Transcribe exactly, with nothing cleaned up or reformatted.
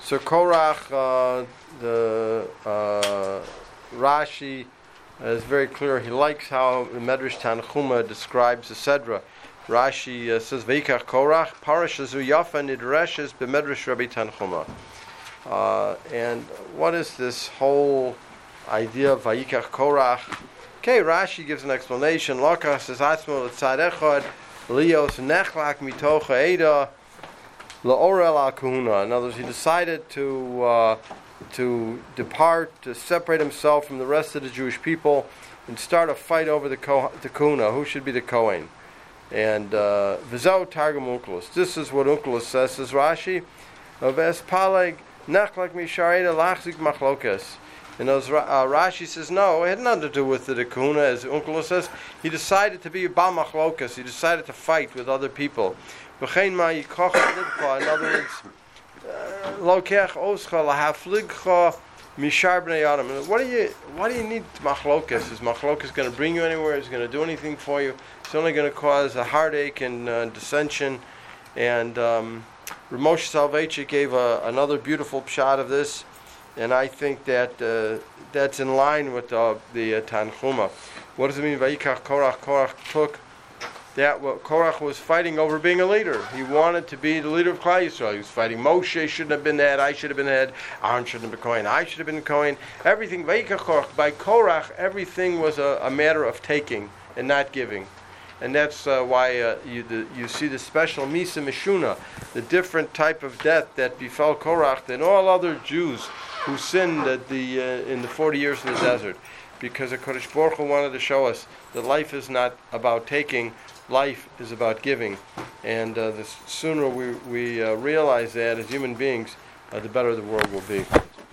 So Korach, uh, the uh, Rashi is very clear. He likes how Medrash Tanchuma describes the Sedra. Rashi uh, says, "Veikach Korach parashazu yafa nidreshes b'Medrash Rabbi Tanchuma." Uh, and what is this whole idea of Vayikach Korach? Okay, Rashi gives an explanation. Lokach says, "Atzmo l'tzad echad lios nechlak mitocha eda la'orel al kahuna." In other words, he decided to uh, to depart, to separate himself from the rest of the Jewish people, and start a fight over the ko- the kahuna. Who should be the Kohen? And V'zau Targum Onkelos. This is what Onkelos says, says Rashi. Ves Paleg Nechlak Mishareda Lachzik Machlokas. And those, uh, Rashi says, no, it had nothing to do with the kahuna, as Onkelos says. He decided to be a Bal Machlokas. He decided to fight with other people. V'chein Ma Yikoch Lidcha. In other words, Lokech Oscha Lahafligcha Mishar Bnei Adam. What do you what do you need machlokas? Is machlokas going to bring you anywhere? Is it going to do anything for you? It's only going to cause a heartache and uh, dissension. And um, Ramosha Soloveitchik gave a, another beautiful shot of this, and I think that uh, that's in line with uh, the uh, Tanchuma. What does it mean? Vayikach Korach. Korach took that what Korach was fighting over being a leader. He wanted to be the leader of Klal Yisrael. He was fighting Moshe shouldn't have been the head, I should have been the head, Aaron shouldn't have been Kohen, I should have been Kohen. Everything, Vayikach Korach, by Korach, everything was a, a matter of taking and not giving. And that's uh, why uh, you the, you see the special Misa Mishuna, the different type of death that befell Korach than all other Jews who sinned at the, uh, in the forty years in the desert. Because the Kodesh Baruch Hu wanted to show us that life is not about taking, life is about giving, and uh, the sooner we, we uh, realize that as human beings, uh, the better the world will be.